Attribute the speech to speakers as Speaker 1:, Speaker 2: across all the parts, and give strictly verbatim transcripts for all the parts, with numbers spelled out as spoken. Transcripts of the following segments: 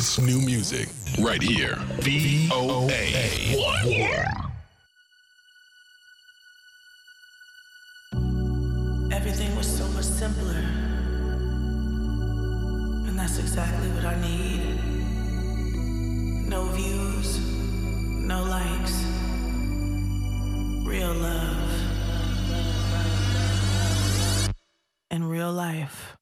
Speaker 1: It's new music right here. V O A one.
Speaker 2: Everything was so much simpler. And that's exactly what I need. No views, no likes. Real love. In real life.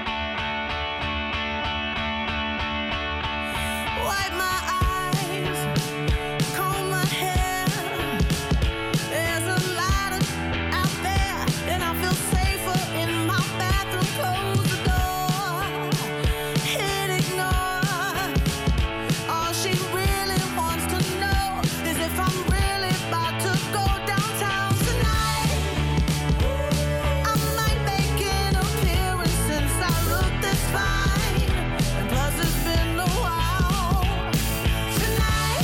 Speaker 2: Wipe my eyes, comb my hair. There's a lot of out there, and I feel safer in my bathroom. Close the door, hit ignore. All she really wants to know is if I'm really about to go downtown tonight. I might make an appearance since I look this fine, and plus it's been a while. Tonight,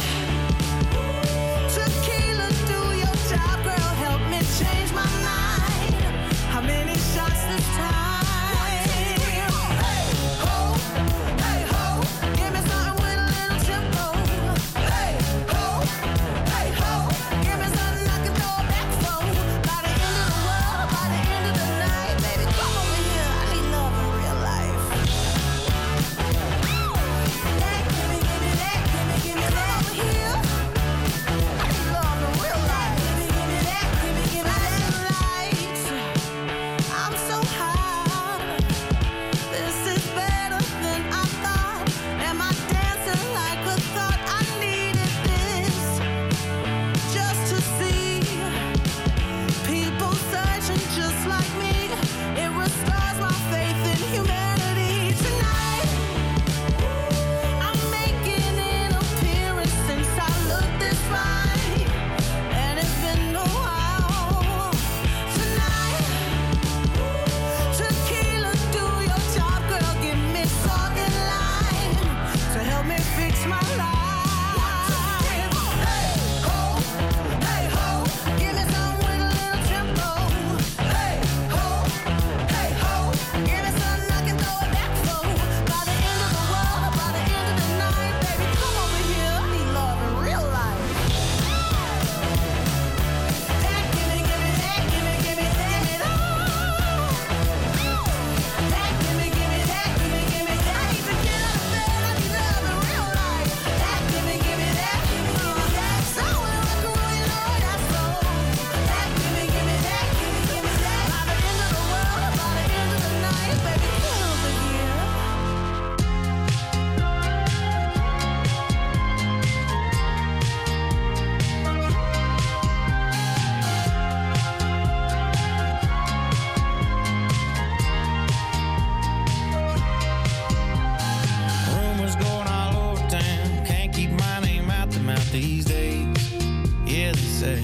Speaker 2: tequila, do your job, girl, help me change my mind. How many shots this time? Hey ho, hey ho, give me something with a little tempo. Hey ho, hey ho, give me something I can throw back for. By the end of the world, by the end of the night, baby, come over here. I need love in real life. That, give me, give me that, give me, give me that over here. I need love in real life. Give me, give me that, give me, give me that light. I'm so high. This is better than I thought. Am I dancing like a thought? I needed this just to see people searching just like me. It restores my faith in humanity. Tonight, I'm making an appearance since I looked this fine, and it's been a while. Tonight, tequila, do your job, girl, give me salt and lime to help me fix my life. Hey ho, hey ho, give me some with a little tempo. Hey ho, hey ho, give me something I can throw it back for. By the end of the world, by the end of the night, baby, come over here. I need love in real life. That, give me, give me that, give me, give me, give me that. That, give me, give me that, give me, give me that. I need to get out of bed. I need love in real life. That, give me, give me that, give me, give me that. So I wanna rock and roll, you know that's so. That, give me, give me that, give me, give me that. By the end of the world, by the end of the night, baby, come over here.
Speaker 3: Rumors going all over town. Can't keep my name out the mouth these days. Yeah, they say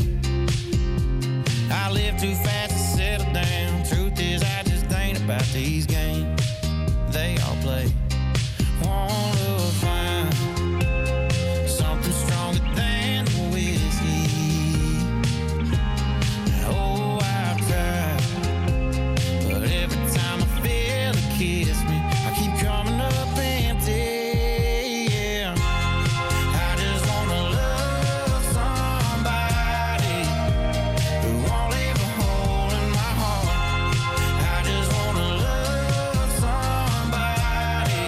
Speaker 3: I live too fast to settle down. Truth is, I just ain't about these games they all play. Won't look fine. Something stronger than whiskey. Oh, I've tried, but every time I feel it kiss me, I keep coming up empty. Yeah, I just wanna love somebody who won't leave a hole in my heart. I just wanna love somebody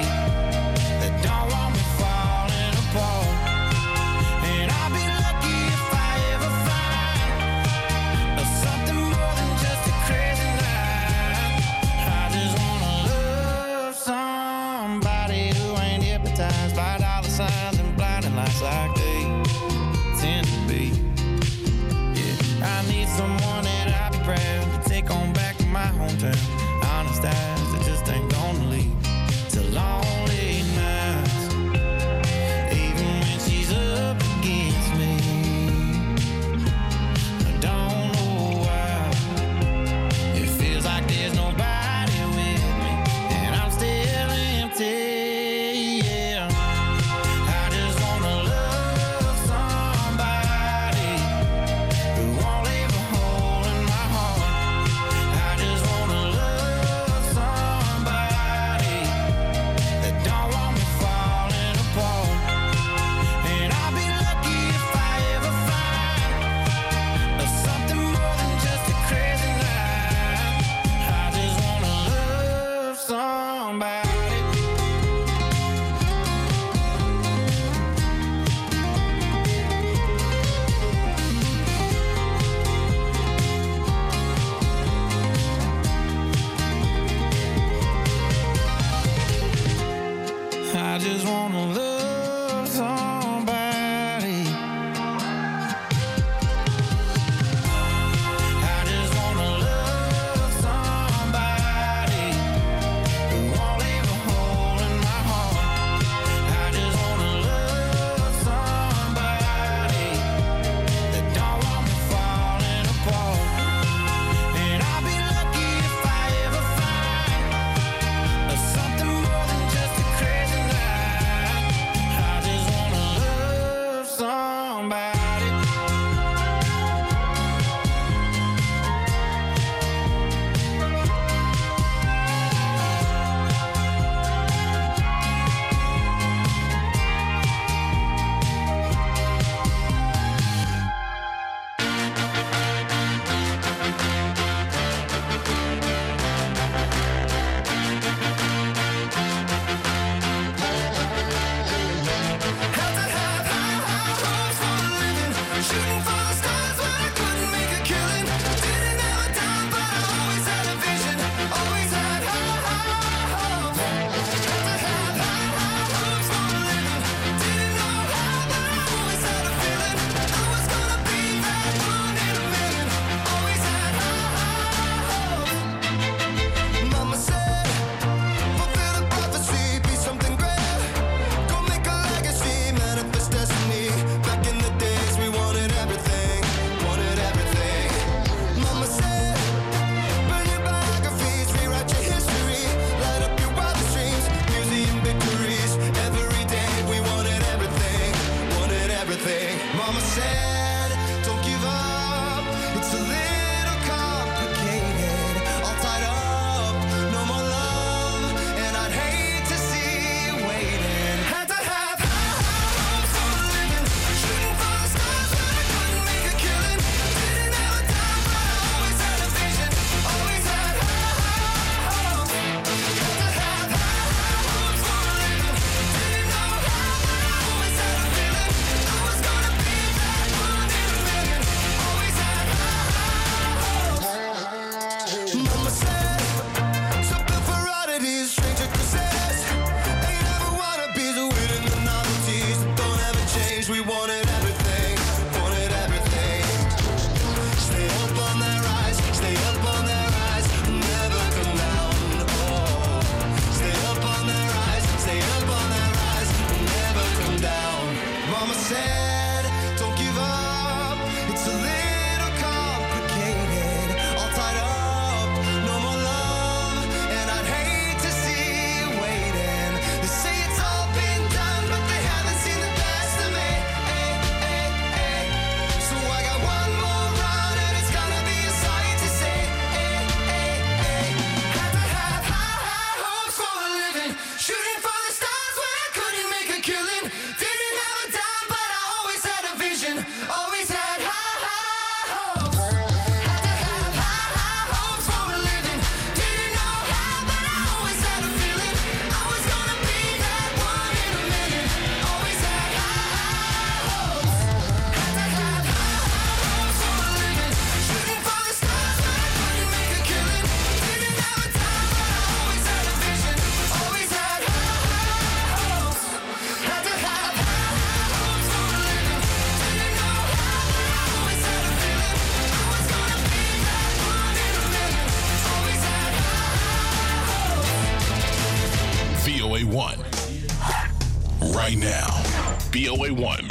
Speaker 1: one. Right now. B O A one.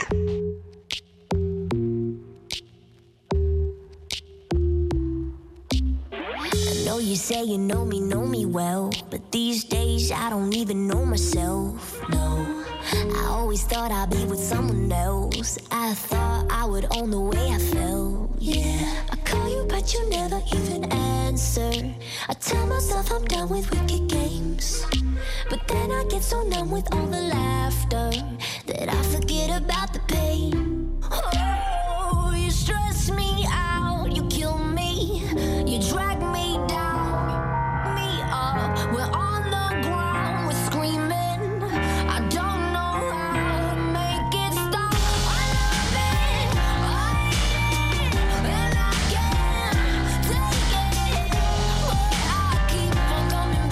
Speaker 2: I know you say you know me, know me well, but these days I don't even know myself, no. I always thought I'd be with someone else. I thought I would own the way I felt, yeah. I call you but you never even answer. I tell myself I'm done with wicked games, but then I get so numb with all the laughter that I forget about the pain. Oh, you stress me out, you kill me, you drag me down, me up. We're on the ground, we're screaming. I don't know how to make it stop. I love it, I hate it, and I can't take it, but I keep on coming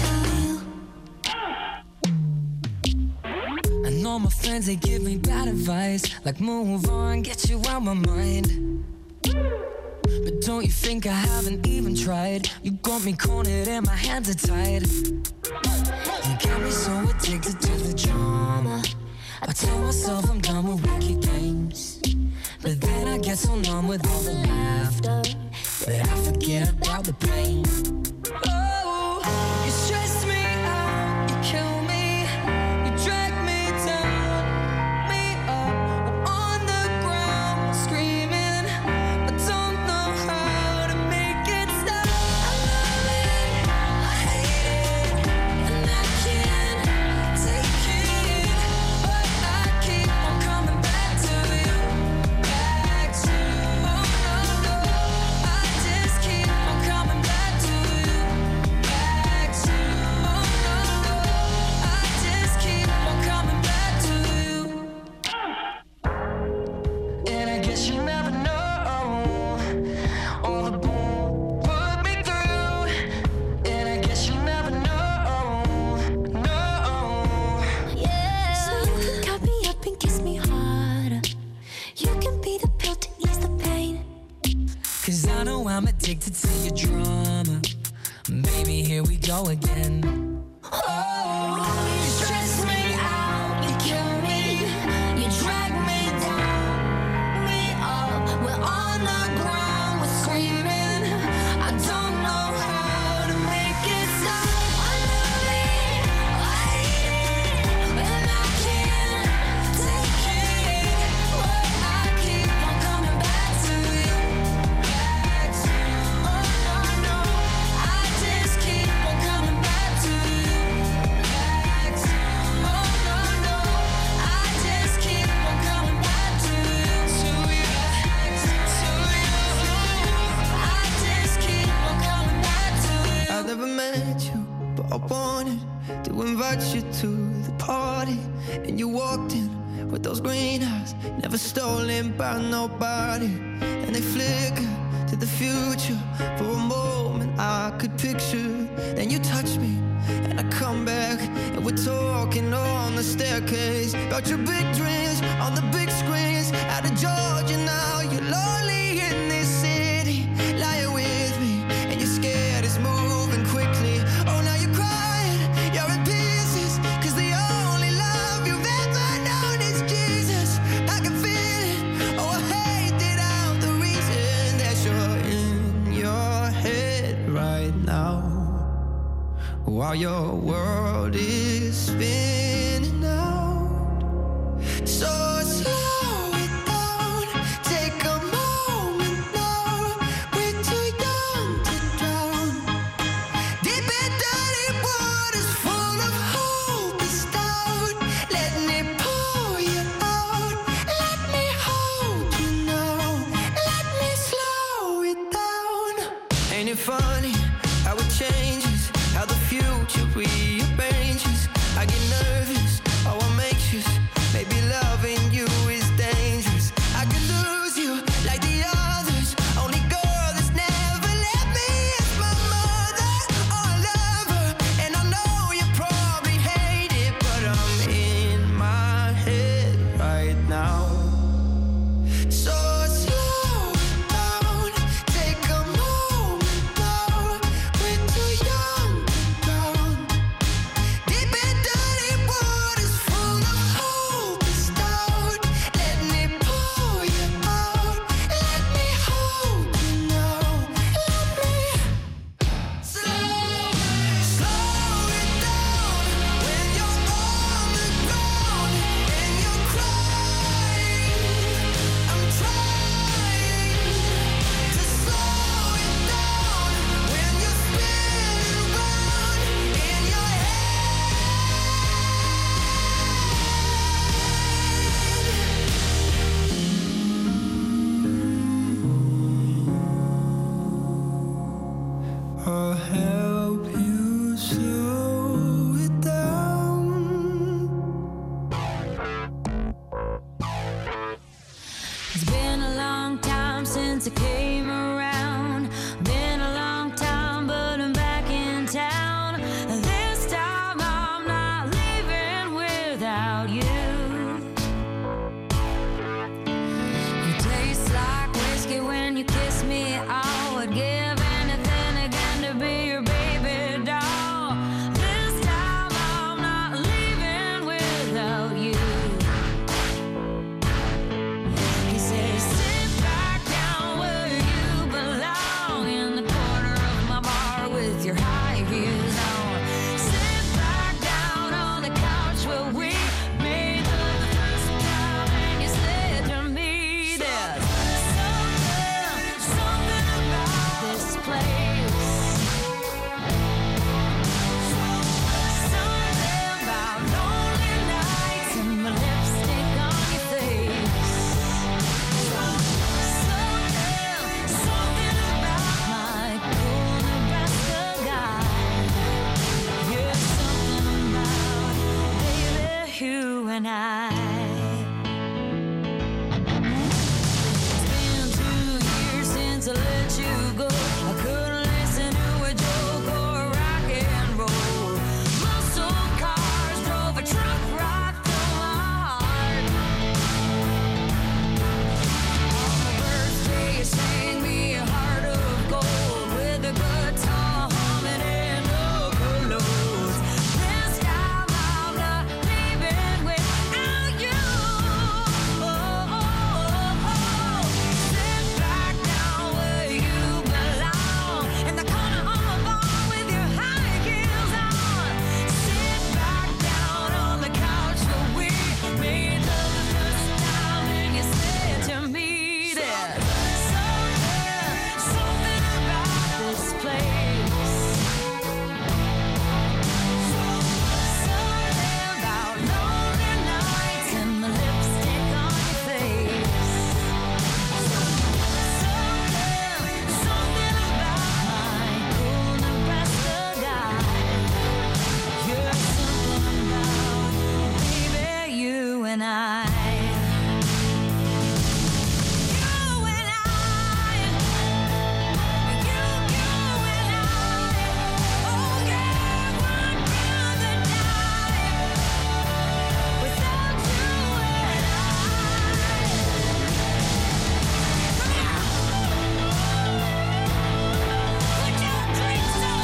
Speaker 2: back to you.
Speaker 4: I know my friends, they give me bad advice, like move on, get you out my mind. But don't you think I haven't even tried? You got me cornered and my hands are tied. You got me so addicted to the drama. I tell myself I'm done with wicked games, but then I get so numb with all the laughter that I forget about the pain. Oh, you stress me out, you kill me, you drag me down, me up. I'm on the ground screaming, I don't know how to make it stop. I love it, I hate it, and I can't take it, but I keep on coming back to you, back to you. Oh no, no, I just keep on coming back to you, back to you. Oh no, no, I just keep on coming back to you. And I guess you never know all the bull put me through. And I guess you never know, no.
Speaker 2: Yeah. So you can cut me up and kiss me harder. You can be the pill to ease the pain.
Speaker 4: Cause I know I'm addicted to your drama. Baby, here we go again. Oh, you stress me out, you kill me, you drag me down, me up. We're on the ground, we're screaming. I don't know how to make it stop. I love it, I hate it, and I can't take it, but I keep on coming back to you, back to you. Oh no, no, I just keep on coming back to you, back to you. Oh no, no, I just keep on coming back to you, to you, to you. I just keep on coming back to you.
Speaker 5: I never met you, but I wanted to invite you to the party. And you walked in with those green eyes, never stolen by nobody. And they flicker to the future. For a moment I could picture. Then you touch me, and I come back, and we're talking on the staircase about your big dreams on the big screens. Out of Georgia now, you're lonely in this city, lying with me, and you're scared it's moving quickly. Oh, now you're crying, you're in pieces, cause the only love you've ever known is Jesus. I can feel it, oh I hate that I'm the reason that you're in your head right now, while your world is spinning out. So slow it down, take a moment now. We're too young to drown. Deep and dirty waters full of hope is down. Let me pull you out, let me hold you now, let me slow it down. Ain't it funny how it changes, how the future rearranges? I get nervous, oh I'm anxious, maybe loving you is dangerous. I could lose you like the others, only girl that's never left me is my mother. Oh I love her, and I know you probably hate it, but I'm in my head right now. So slow down, take a moment now. We're too young to drown. Deep and dirty I'll help you slow it down.
Speaker 6: It's been a long time since I came around. Been a long time, but I'm back in town. This time I'm not leaving without you. You taste like whiskey when you kiss me. I would give anything again to be your baby doll. This time I'm not leaving without you. He says, sit back down where you belong, in the corner of my bar with your high heels on. Sit back down on the couch where we made love the first time, and you said to me, there's something, something about this place. Something about lonely nights and my lipstick on your face. Something, something about my cool Nebraska guy. Yeah, something about baby you and I. It's been two years since I let you go. I couldn't listen to a joke or rock and roll. Muscle cars drove a truck right through my heart. On my birthday, you sang me a heart of gold with a guitar humming and no pillows. This time I'm not leaving without you. Oh, oh, oh, oh. Sit back down where you belong, in the corner of my bar with your high heels on. Sit back down on the couch where we made love the first time, and you said to me, there's something, something about this place. Something about lonely nights and my lipstick on your face. Something, something about my cool Nebraska guy. You're something about baby you and I. You and I. You, you and I. Oh yeah, would rather die without you and I. Put your drinks up.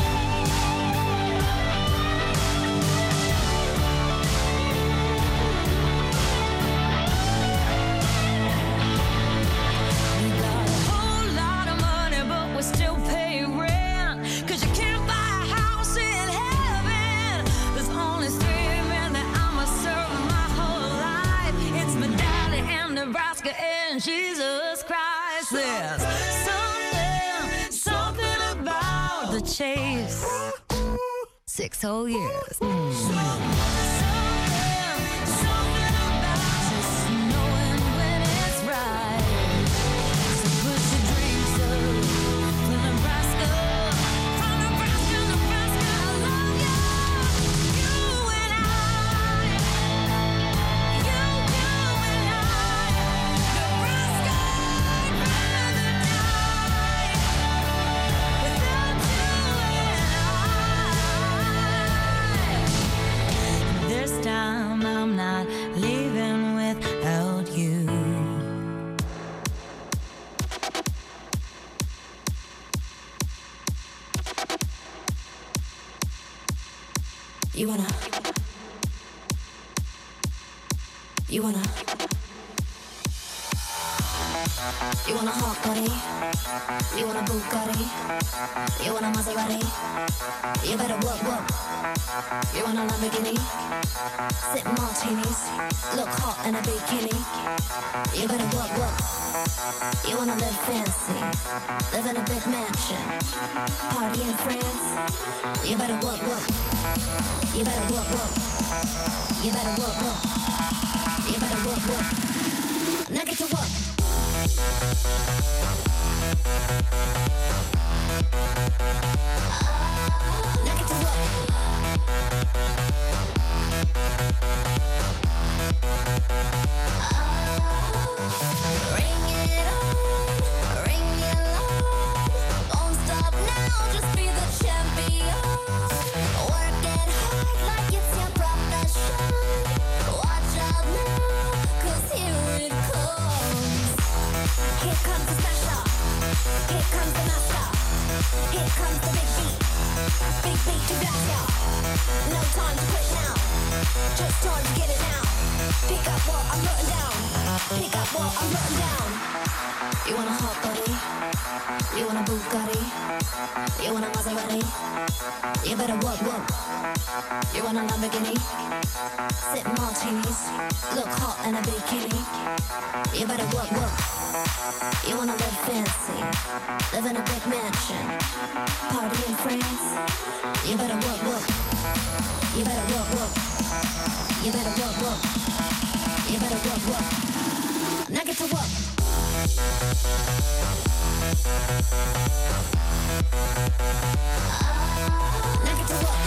Speaker 6: We got a whole lot of money, but we still pay rent. 'Cause you can't buy a house in heaven. There's only three men that I'ma serve my whole life. It's my daddy and Nebraska and Jesus Christ. There's something, something about the chase. Six whole years. Mm. Something, something about just knowing when it's right. So put your dreams up for Nebraska. From Nebraska, Nebraska, I love you. You and I. You, you and I. Nebraska, I'd rather die without you and I. This time I'm not leaving without you. You wanna, you wanna, you wanna hot body, you wanna Bugatti, you wanna Maserati, you better work, work. You want a Lamborghini, sip martinis, look hot in a bikini. You better work, work. You wanna live fancy, live in a big mansion, party in France. You better work, work. You better work, work. You better work, work. You better work, work. Now get to work.
Speaker 7: just be the champion. Work it hard like it's your profession. Watch out now, 'cause here it comes. Here comes the smasher. Here comes the master. Here comes the big beat. Big beat to blast ya. No time to quit now. Just time to get it now. Pick up what I'm putting down. Pick up what I'm putting down. You want a hot body? You want a Bugatti? You want a Maserati? You better work, work. You want a Lamborghini? Sip martinis. Look hot in a bikini. You better work, work. You wanna live fancy? Live in a big mansion. Party in France? You better work, work. You better work, work. You better work, work. You better work, work. Now get to work. Now get to work.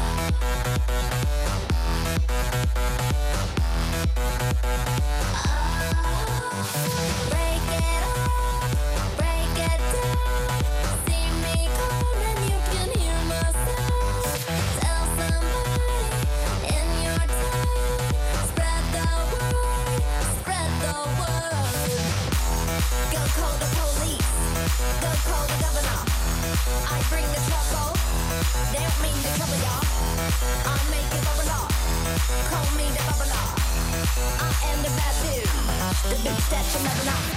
Speaker 7: Break it up, break it down. See me calling, you can hear my sound. Tell somebody in your town. Spread the word, spread the word. Go call the police, go call the governor. I bring the trouble, they don't mean to trouble y'all. I make it bubble up, call me the bubbler. I am the bad dude, the bitch that you never know.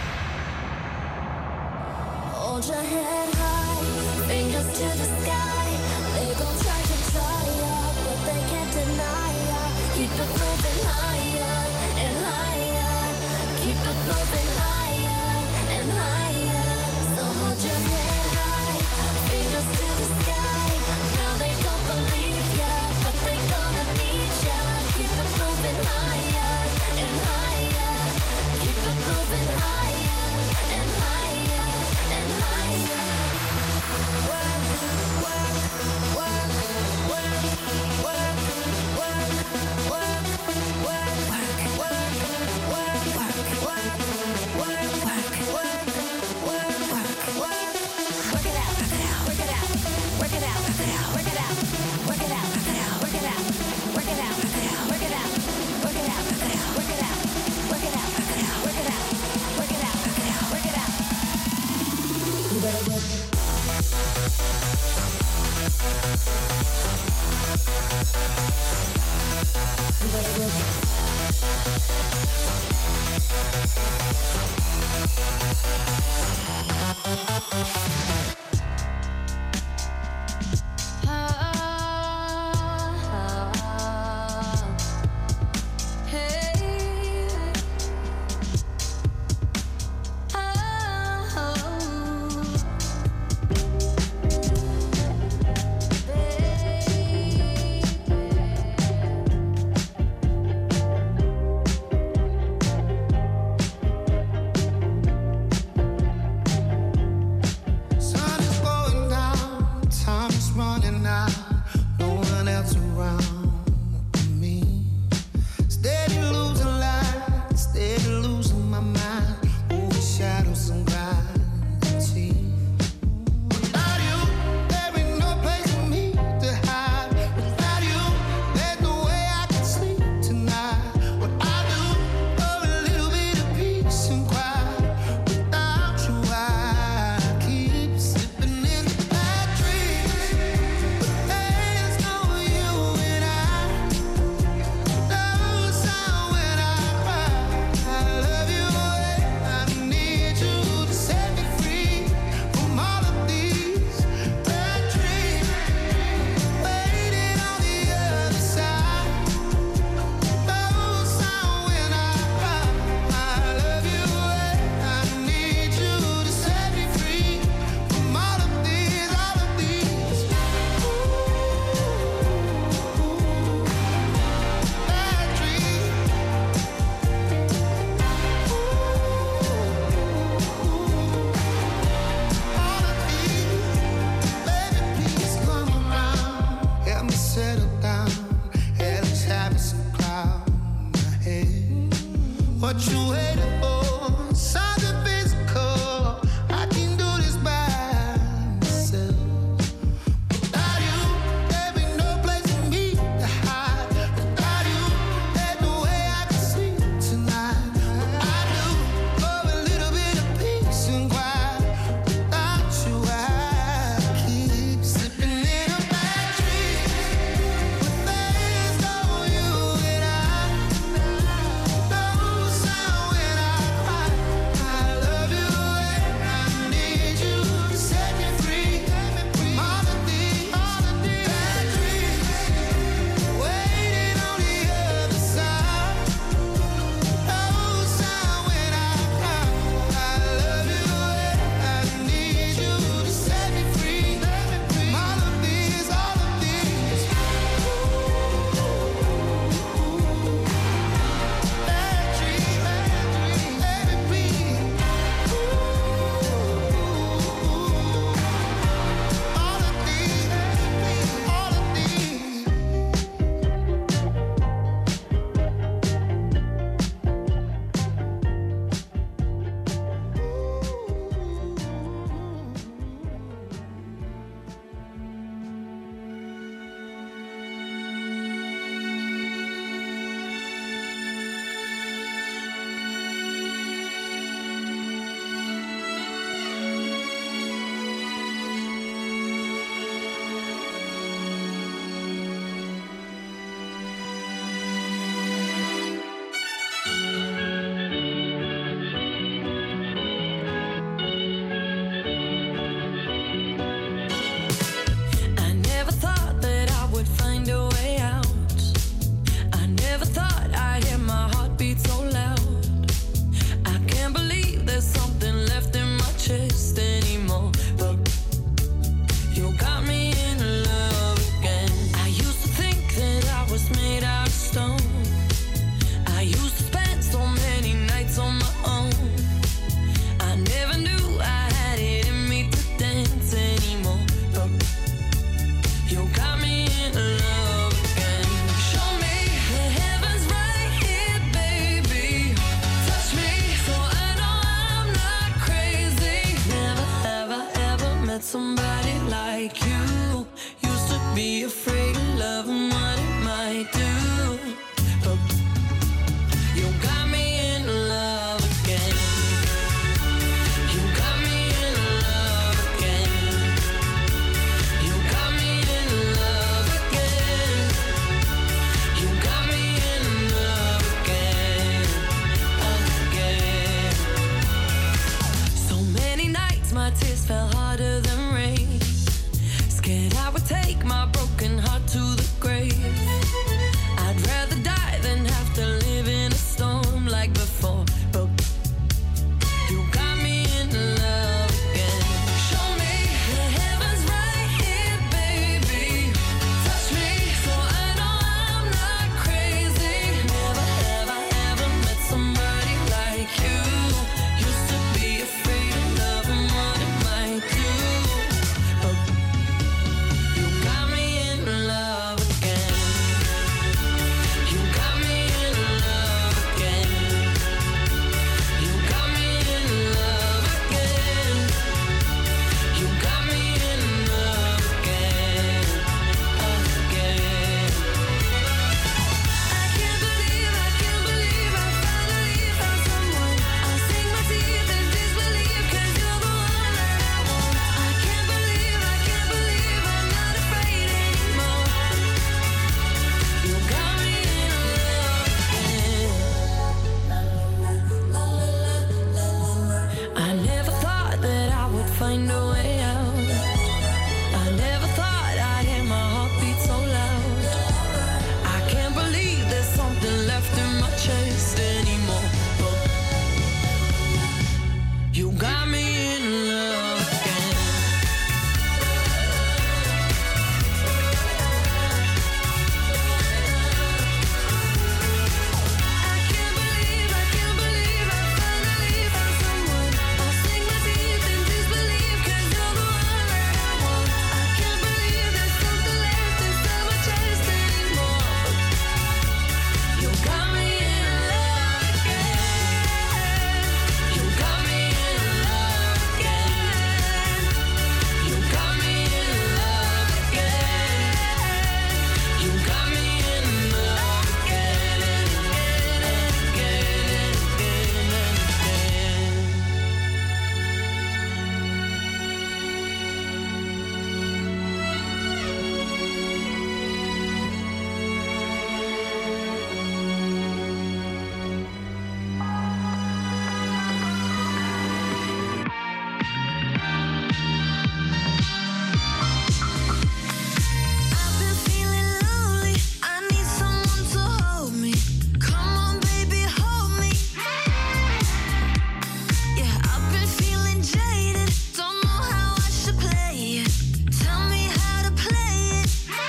Speaker 7: Hold your head high, fingers to the sky. They gon' try to try ya, but they can't deny ya. Keep it moving higher and higher. Keep it moving higher and higher. So hold your head high, fingers to the sky. Now they don't believe ya, but they gonna need ya. Keep it moving higher and higher. Keep it moving higher and higher and higher. Work, work, work, work, work, work, work, work, work, work, work, work, work, work, work, work, work, work. Work it out, work it out, work it out, work it out, work it out, work it out, work it out, work it out, work it out, work it out, work it out, work it out, work it out, work it out, work it out. You better work. You better work.
Speaker 8: What you waiting for? Something physical. I can do this by myself.
Speaker 4: You got me in love again. I used to think that I was made out of stone. I used to spend so many nights on my own. I never knew I had it in me to dance anymore. But you got me in love again. Show me the heavens right here, baby. Touch me so I know I'm not crazy. Never have I ever met somebody like you. Used to be afraid of love and what it might do. But you got me in love again. You got me in love again. You got me in love again. You got me in love again, again. So many nights my tears fell harder than rain. Scared I would take my broken heart to the grave. I'd rather die than have to live in a storm like before. But you got me in love again. Show me the heavens right here, baby. Touch me so I know I'm not crazy. Never have I ever met somebody like you. Used to be afraid of love and what it might do. But you got me in love again. You got me in love again. You got me in love again. You got me in love again, again. I can't believe, I can't believe I finally found someone. I'll sink my teeth in disbelief 'cause you're the one that I want. I can't believe, I can't believe I'm not afraid anymore. You got me in love again. I never thought that I would find a way out. I never thought I'd hear my heartbeat so loud. I can't believe there's something left in my chest anymore. But you got me in love again. I can't believe, I can't believe I finally found someone. I'll sink my teeth in disbelief 'cause you're the one that I want. I can't believe there's something left inside my chest anymore. You got me in love again. You got me in love again. You got me in love again. You got me in love again and again and again and again and again. I've been feeling lonely. I need someone to hold me. Come on, baby, hold me. Yeah, I've been feeling jaded. Don't know how I should play it. Tell me how to play it.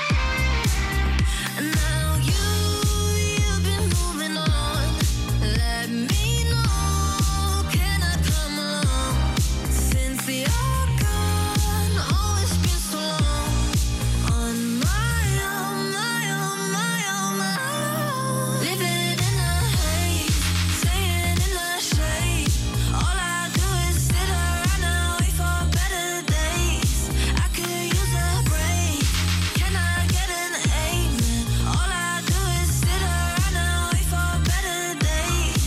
Speaker 4: And now you, you've been moving on. Let me know, can I come along? Since you're gone, oh, it's been so long. On my own, my own, my own, my own. Living in the haze, staying in the shade. All I do is sit around and wait for better days. I could use a break. Can I get an amen? All I do is sit around and wait for better days.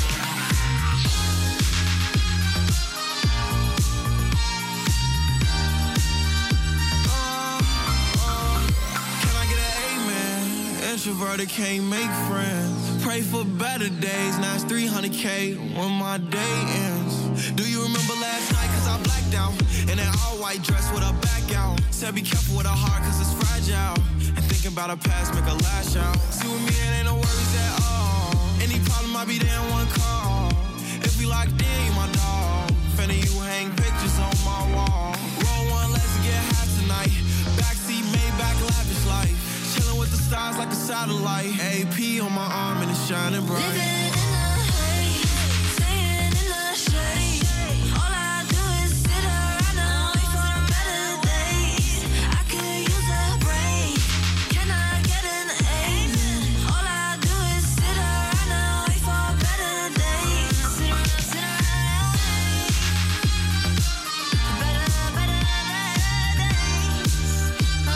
Speaker 3: Can I get an amen? Introverted can't make friends. Pray for better days. Now it's three hundred K when my day ends. Do you remember last night? 'Cause I blacked out in that all white dress with a back out. Said be careful with her heart 'cause it's fragile. And thinking about her past make her lash out. See with me it ain't no worries at all. Any problem I be there in one call. If we locked in, you my dog. Finna you hang pictures on my wall. Roll one, let's get high tonight.
Speaker 8: without a light. A P on my arm and it's shining bright.
Speaker 2: Living in the haze, staying in the shade. All I do is sit around and wait for the better days. I could use a break. Can I get an amen? All I do is sit around and wait for better days. Sit around, sit around, better, better days. Oh.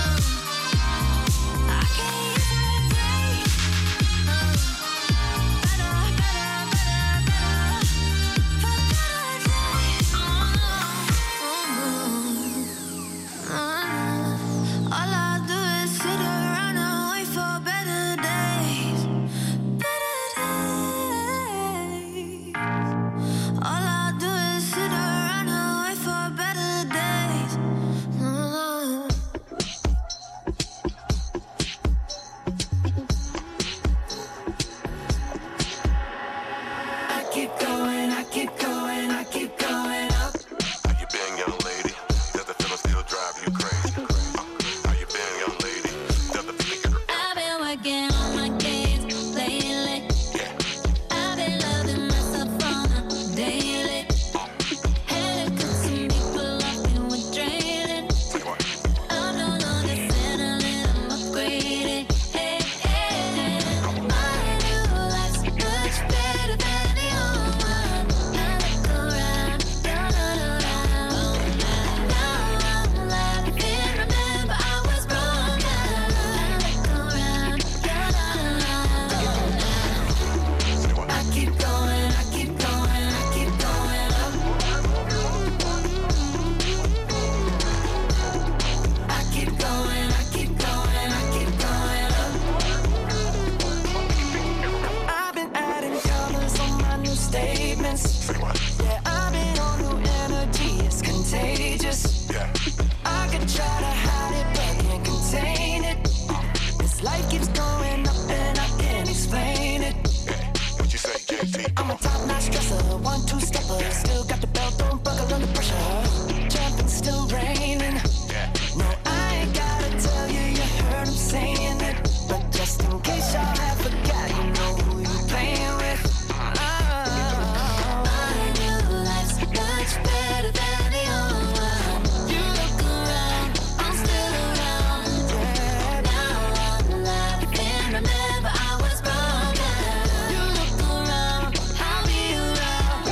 Speaker 2: I can't use a break. Oh. Better, better, better, better, for better days. Oh. Oh. All I do is sit around and wait for better days. Better days. All I do is sit around and wait for better days. Oh. I keep going, I keep going, I keep going up.
Speaker 1: How you been, young lady? Does the feeling still drive you crazy? Uh, How you been, young lady? Does the feeling get
Speaker 2: I've been working on my games lately. I've been loving myself on a daily. Had to cut some people off and we're draining. I'm no longer settling, I'm upgrading. Hey, hey, hey. My new life's much better than the old one. I look around, down and around. Now I'm laughing, remember I was wrong. I look around, down and around. I keep going, I keep going, I keep going up. I keep going, I keep going, I keep going up. I've been adding colors on my new statements. Yeah, I've been on new energy, it's contagious. I could try to hide it, but can't contain it. This life keeps going up and I can't explain it.
Speaker 1: What you say, J T?
Speaker 2: I'm a top-notch dresser, one-two stepper. Still got the belt, don't buckle under pressure. Jumping, still raining. No, I ain't gotta tell you, you heard him saying it. But just in case y'all have forgot, you know who you playing with. Oh. My new life's much better than the old one. You look around, I'm still around. Now I'm laughing, remember I was wrong. You look around, I'll be around.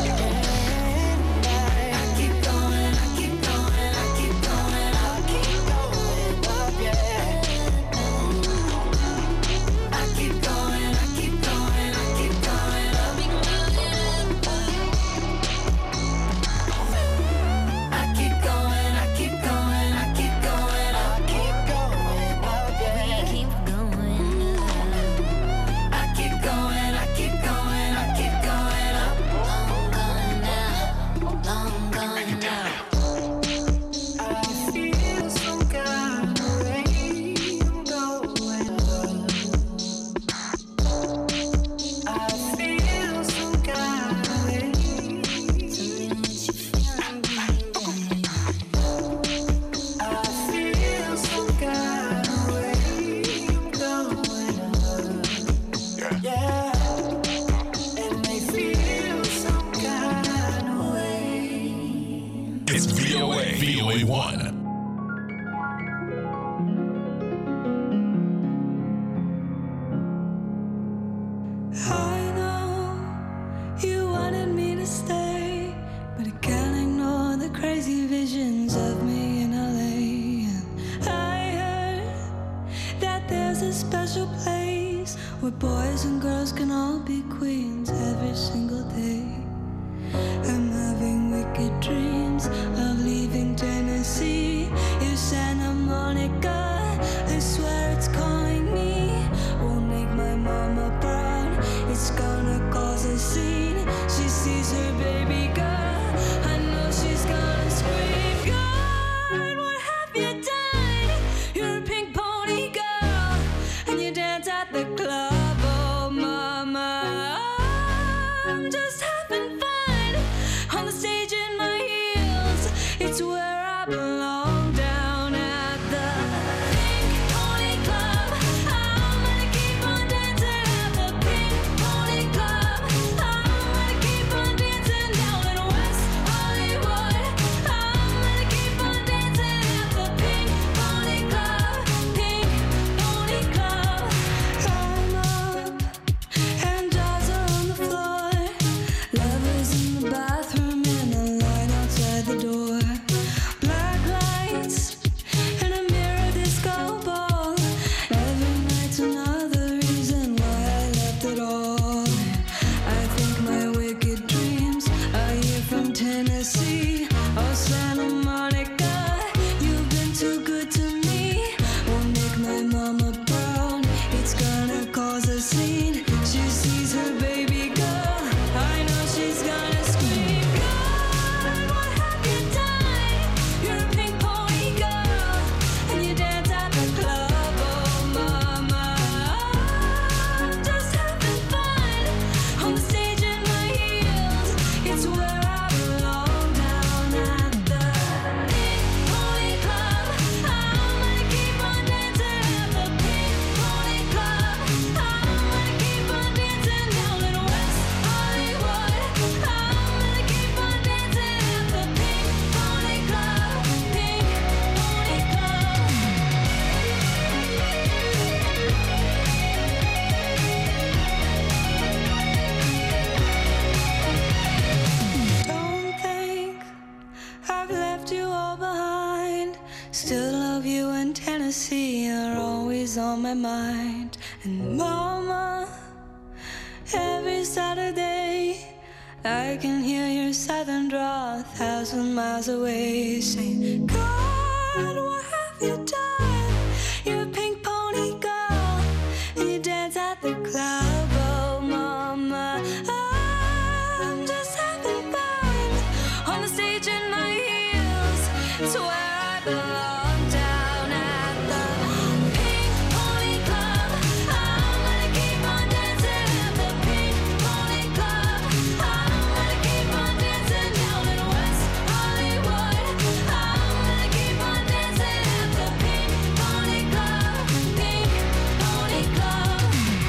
Speaker 2: I keep going, I keep going, I keep going, I keep going up, yeah. I keep going, I keep going, I keep going up. I keep going, I keep going, I keep going up. Keep going up, yeah. We keep going up. I keep going, I keep going, I keep going up. Long gone now, long gone now. I feel some kind of way I'm going up. I feel some kind of way. Tell me what you feeling, baby. I feel some kind of way I'm going up. Yeah. And they feel some kind of way.
Speaker 1: It's V O A. V O A one.
Speaker 2: I know you wanted me to stay, but I can't ignore the crazy visions of me in L A. And I heard that there's a special place where boys and girls can all be queens every single day. I'm having wicked dreams of leaving Tennessee. If Santa Monica, I swear it's calling me. Won't make my mama proud, it's gonna cause a scene. She sees her baby girl, I know she's gonna scream. God, what have you done? You're a pink pony girl, and you dance at the club. Oh mama, I'm just having fun on the stage in my heels. It's where I belong, down at the
Speaker 9: of you in Tennessee are always on my mind. And mama, every Saturday I can hear your southern drawl a thousand miles away, saying, God, what have you done? You're a pink pony girl, and you dance at the club. Oh, mama, I'm just having fun on the stage in my heels. It's where I belong, down at the Pink Pony Club. I'm gonna keep on dancing at the Pink Pony Club. I'm gonna keep on dancing down in West Hollywood. I'm gonna keep on dancing at the Pink Pony Club. Pink Pony Club.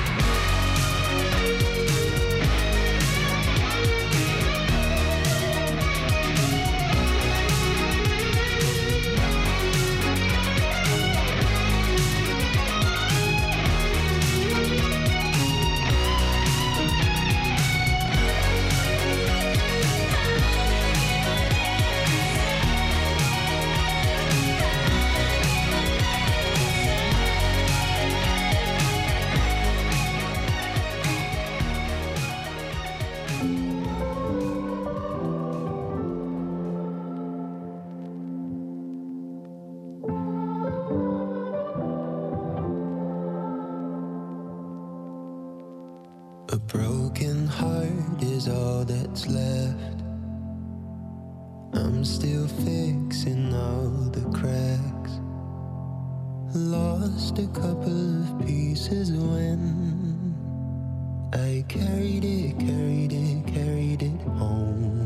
Speaker 5: A broken heart is all that's left. I'm still fixing all the cracks. Lost a couple of pieces when I carried it, carried it, carried it home.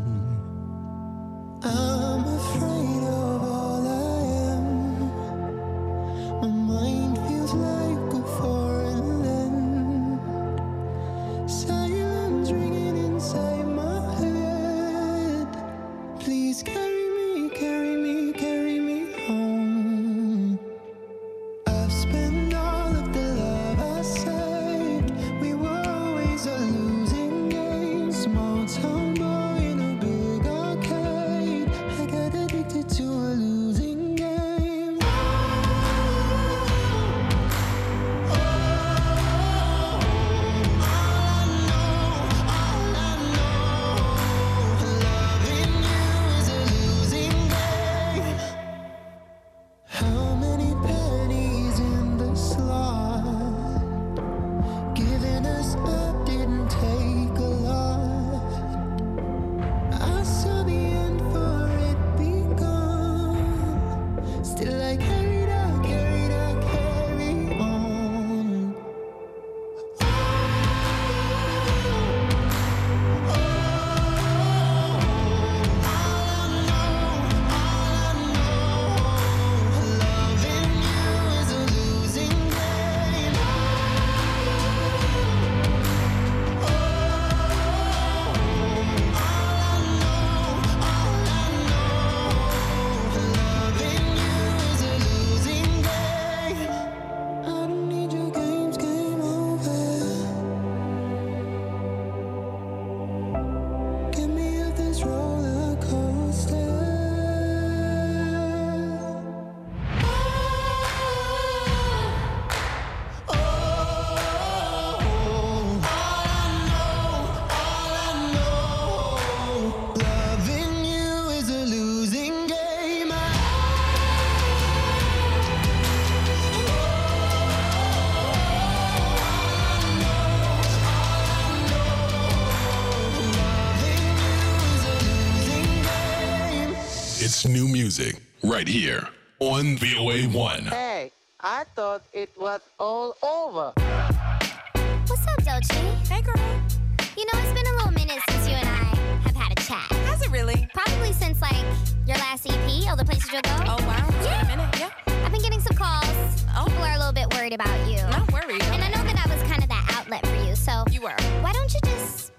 Speaker 5: I'm afraid of all I am. My mind feels like a foreign land. Silence ringing inside my head. Please carry me, carry me, carry me home. I've spent all of the love I saved. We were always a losing game. Small town boy in a big arcade. I got addicted to a losing game. How many pennies in the slot? Giving us up didn't take a lot. I saw the end for it begun. Still I carried out, carried out, carry on. Loving you is a losing game. Loving you is a losing game. I don't need your games, game over. Get me off this roller coaster. Loving you is a losing game.
Speaker 10: It's new music right here on V O A one.
Speaker 11: Hey, I thought it was all over.
Speaker 7: What's up, Doechii?
Speaker 12: Hey, girl.
Speaker 7: You know, it's been a little minute since you and I have had a chat.
Speaker 12: Has it really?
Speaker 7: Probably since, like, your last E P, All the Places You'll Go.
Speaker 12: Oh, wow. It's
Speaker 7: Yeah.
Speaker 12: been a minute. Yeah.
Speaker 7: I've been getting some calls.
Speaker 12: Oh.
Speaker 7: People are a little bit worried about you.
Speaker 12: Not worried.
Speaker 7: And I know that I was kind of that outlet for you, so
Speaker 12: You were.
Speaker 7: why don't you just tell me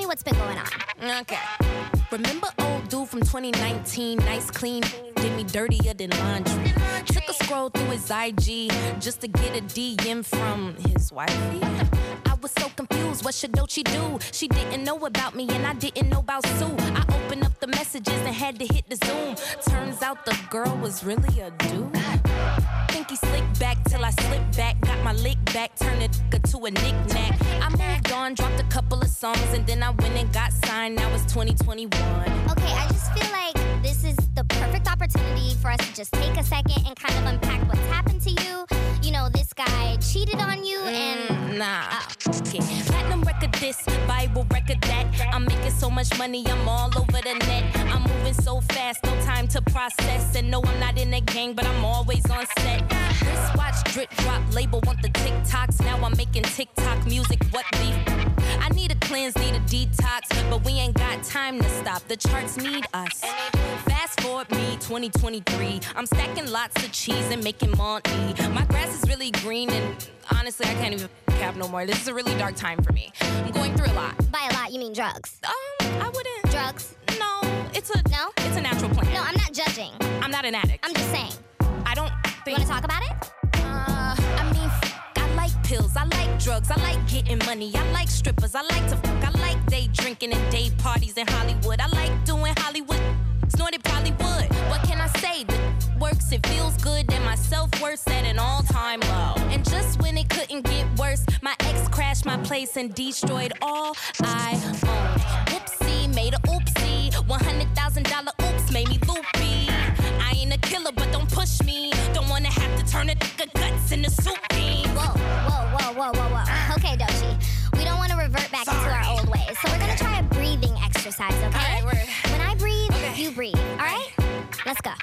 Speaker 12: me what's been going on.
Speaker 13: Okay. Remember old dude from twenty nineteen, nice clean, did me dirtier than laundry. Took a scroll through his I G just to get a D M from his wifey. I was so confused, what should Doechii do? She didn't know about me and I didn't know about Sue. I opened up the messages and had to hit the Zoom. Turns out the girl was really a dude. Think he slicked back till I slipped back. Got my lick back, turned it to a knick-knack. I moved on, dropped a couple of songs, and then I went and got signed. Now it's twenty twenty-one.
Speaker 12: Okay, I just feel like this is the perfect opportunity for us to just take a second and kind of unpack what's happened to you. You know, this guy cheated on you and...
Speaker 13: Mm, nah. Oh. Okay. Platinum record this, Bible record that. I'm making so much money, I'm all over the net. I'm moving so fast, no time to process. And no, I'm not in a gang, but I'm always on set. Wristwatch, drip drop, label want the TikToks. Now I'm making TikTok music, what beef? I need a cleanse, need a detox, but we ain't got time to stop. The charts need us. Fast forward me, twenty twenty-three. I'm stacking lots of cheese and making money. My grass is really green and honestly, I can't even cap no more. This is a really dark time for me. I'm going through a lot.
Speaker 12: By a lot, you mean drugs?
Speaker 13: Um, I wouldn't.
Speaker 12: Drugs?
Speaker 13: No, it's a
Speaker 12: no.
Speaker 13: It's a natural plant.
Speaker 12: No, I'm not judging.
Speaker 13: I'm not an addict.
Speaker 12: I'm just saying.
Speaker 13: I don't think.
Speaker 12: You want to talk about it?
Speaker 13: Uh, I mean, I like pills. I like drugs. I like getting money. I like strippers. I like to fuck. I like day drinking and day parties in Hollywood. I like doing Hollywood. Snorted probably would. What can I say? The works, it feels good, and my self-worth at an all-time low. And just when it couldn't get worse, my ex crashed my place and destroyed all I owned. Whoopsie, made a oopsie. one hundred thousand dollar oops made me loopy. I ain't a killer, but don't push me. Don't wanna have to turn a nigga guts into soup beans.
Speaker 12: Whoa, whoa, whoa, whoa, whoa, whoa. Okay, Doechii, we don't want to revert back Sorry. into our old ways, so we're gonna try a breathing exercise, okay?
Speaker 13: All right, we're...
Speaker 12: When I breathe,
Speaker 13: okay.
Speaker 12: you breathe, all right? Let's go.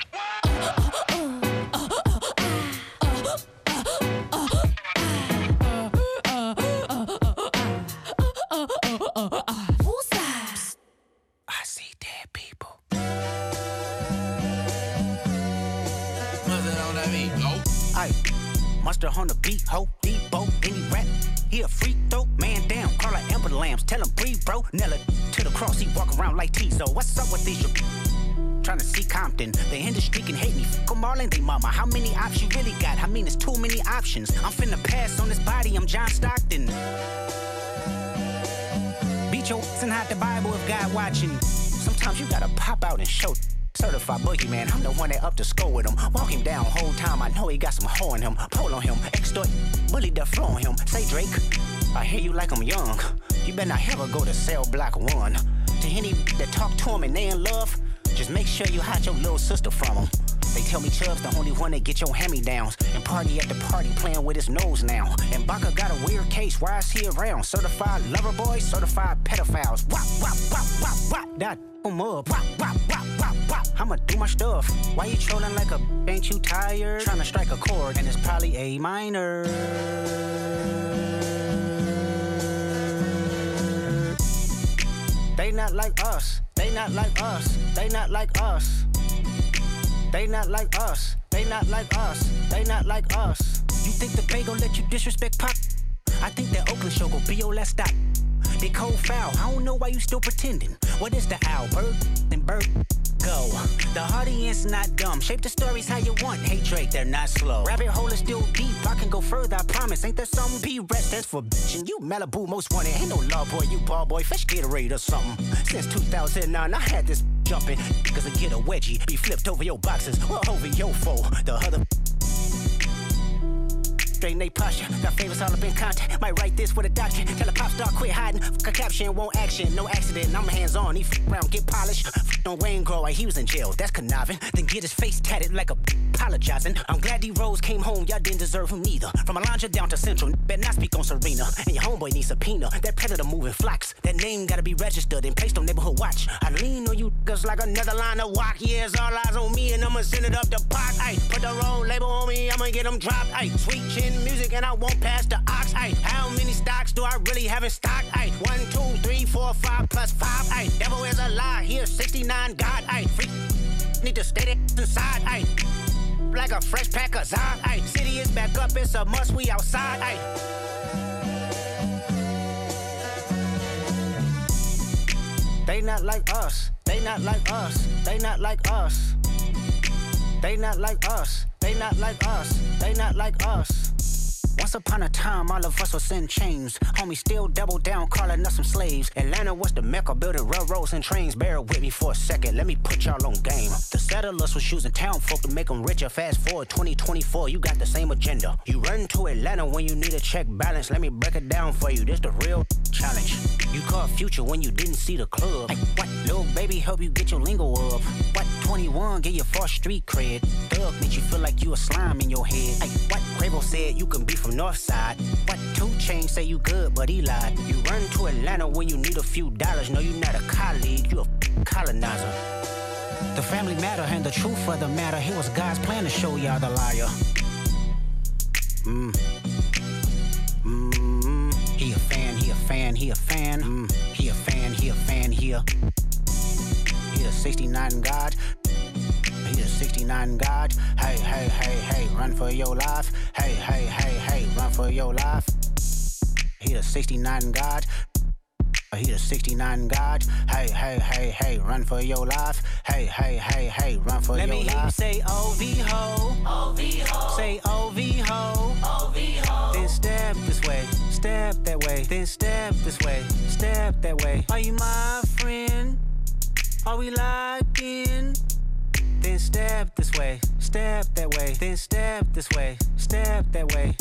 Speaker 14: I see dead people. Aye, Mustard on the beat, ho, Debo, any rap. He a freak though, man down, call like Amber Lambs, tell him breathe, bro. Nella to the cross, he walk around like Tizo. What's up with these? Trying to see Compton, the industry can hate me. Fuck 'em all and they mama. How many options you really got? I mean, it's too many options. I'm finna pass on this body, I'm John Stockton. Beat your ass and hide the Bible if God watching. Sometimes you gotta pop out and show. Certified boogeyman, I'm the one that up to score with him. Walk him down whole time, I know he got some hoe in him. Pole on him, extort, bully the flow on him. Say Drake, I hear you like I'm young. You better not ever go to cell block one. To any that talk to him and they in love, just make sure you hide your little sister from him. They tell me Chubb's the only one that get your hand-me-downs. And party at the party playing with his nose now. And Baka got a weird case, why is he around? Certified lover boys, certified pedophiles. Wop, wop, wop, wop, wop, that em up. Wop, wop, wop, wop, wop, I'ma do my stuff. Why you trolling like a b- ain't you tired? Trying to strike a chord and it's probably A minor. They not like us, they not like us, they not like us. They not like us, they not like us, they not like us. You think the Bay gon' let you disrespect Pop? I think that Oakland show gon' be your last stop. They cold foul, I don't know why you still pretending. What is the owl, bird and bird? Go. The audience not dumb, shape the stories how you want. Hey Drake, they're not slow. Rabbit hole is still deep, I can go further, I promise. Ain't there something B-rest that's for bitchin'? You Malibu most wanted, ain't no law boy, you ball boy, fish Gatorade or something. Since two thousand nine, I had this jumping, cause I get a wedgie, be flipped over your boxes, well over your foe. The other straight Nate posture, got favors all up in contact. Might write this with a doctor, tell a pop star quit hiding. Fuck a caption, won't action, no accident. I'm hands on, he f around, get polished. F on Wayne Grow, he was in jail, that's conniving. Then get his face tatted like a b apologizing. I'm glad D Rose came home, y'all didn't deserve him neither. From Alondra down to Central, better not speak on Serena. And your homeboy needs subpoena, that predator moving flocks. That name gotta be registered and placed on neighborhood watch. I lean on you cause like another line of walk. Yeah, it's all eyes on me and I'ma send it up the pot. Ay, put the wrong label on me, I'ma get them dropped. Ay, sweet chin music and I won't pass the ox. Ay, how many stocks do I really have in stock? Ay, one, two, three, four, five plus five. Ay, devil is a lie, here sixty-nine God. Ay, freak, need to stay there inside. Ay, like a fresh pack of Zod. Ay, city is back up, it's a must, we outside. Ay. They not like us. They not like us. They not like us. They not like us. They not like us. They not like us. Once upon a time, all of us was in chains. Homie still double down, calling us some slaves. Atlanta was the mecca, building railroads and trains. Bear with me for a second, let me put y'all on game. The settlers was using town folk to make them richer. Fast forward twenty twenty-four, you got the same agenda. You run to Atlanta when you need a check balance. Let me break it down for you, this the real challenge. You caught Future when you didn't see the club. Like, what? Lil' baby help you get your lingo up. What? twenty-one, get your first street cred. Thug makes you feel like you a slime in your head. Like, what? Quavo said you can be from Northside. What? two Chainz say you good, but he lied. You run to Atlanta when you need a few dollars. No, you not a colleague, you a colonizer. The family matter and the truth of the matter. Here was God's plan to show y'all the liar. Mm. Mm. He a fan, he a fan, he a fan. Mm. He a fan, he a fan, he a. He a sixty-nine God. He a sixty-nine God. Hey, hey, hey, hey, run for your life. Hey, hey, hey, hey, run for your life. He a sixty-nine God. He a sixty-nine God. Hey, hey, hey, hey, run for your life. Hey, hey, hey, hey, run for
Speaker 15: Let
Speaker 14: your life.
Speaker 15: me hear you
Speaker 14: say O V ho. O V ho. Say O V ho. O V ho. Then step this way. Step that way. Then step this way. Step that way. Are you my friend? Are we locked in? Then step this way. Step that way. Then step this way. Step that way.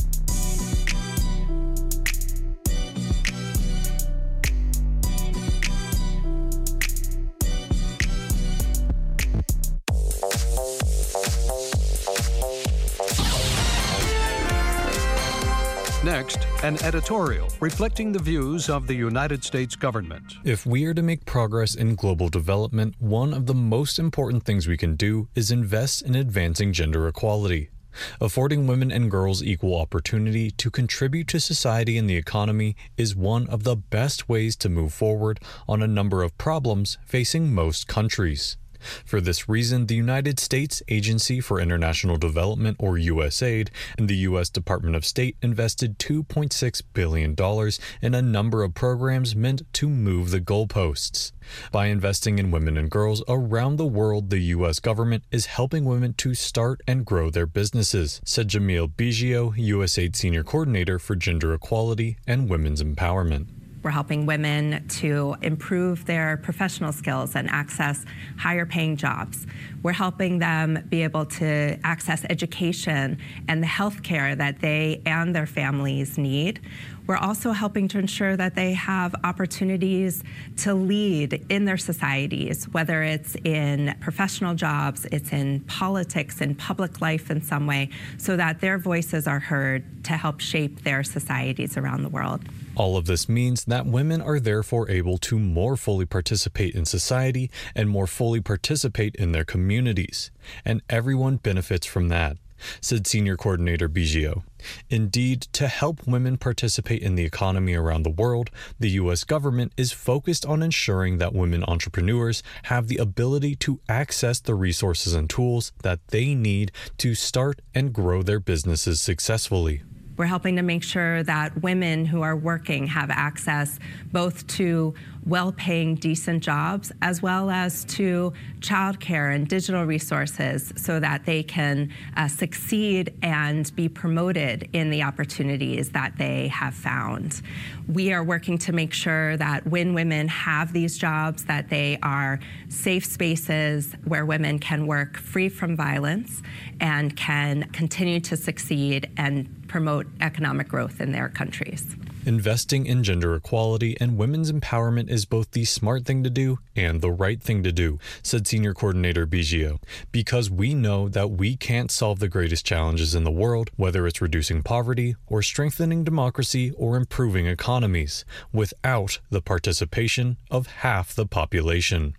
Speaker 16: Next, an editorial reflecting the views of the United States government.
Speaker 17: If we are to make progress in global development, one of the most important things we can do is invest in advancing gender equality. Affording women and girls equal opportunity to contribute to society and the economy is one of the best ways to move forward on a number of problems facing most countries. For this reason, the United States Agency for International Development, or U S A I D, and the U S Department of State invested two point six billion dollars in a number of programs meant to move the goalposts. By investing in women and girls around the world, the U S government is helping women to start and grow their businesses, said Jamil Biggio, U S A I D Senior Coordinator for Gender Equality and Women's Empowerment.
Speaker 18: We're helping women to improve their professional skills and access higher paying jobs. We're helping them be able to access education and the health care that they and their families need. We're also helping to ensure that they have opportunities to lead in their societies, whether it's in professional jobs, it's in politics, in public life in some way, so that their voices are heard to help shape their societies around the world.
Speaker 17: All of this means that women are therefore able to more fully participate in society and more fully participate in their communities, and everyone benefits from that, said Senior Coordinator Biggio. Indeed, to help women participate in the economy around the world, the U S government is focused on ensuring that women entrepreneurs have the ability to access the resources and tools that they need to start and grow their businesses successfully.
Speaker 18: We're helping to make sure that women who are working have access both to well-paying, decent jobs, as well as to childcare and digital resources so that they can uh, succeed and be promoted in the opportunities that they have found. We are working to make sure that when women have these jobs, that they are safe spaces where women can work free from violence and can continue to succeed and promote economic growth in their countries.
Speaker 17: Investing in gender equality and women's empowerment is both the smart thing to do and the right thing to do, said Senior Coordinator Biggio, because we know that we can't solve the greatest challenges in the world, whether it's reducing poverty or strengthening democracy or improving economies, without the participation of half the population.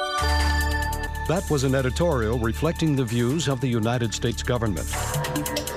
Speaker 16: That was an editorial reflecting the views of the United States government.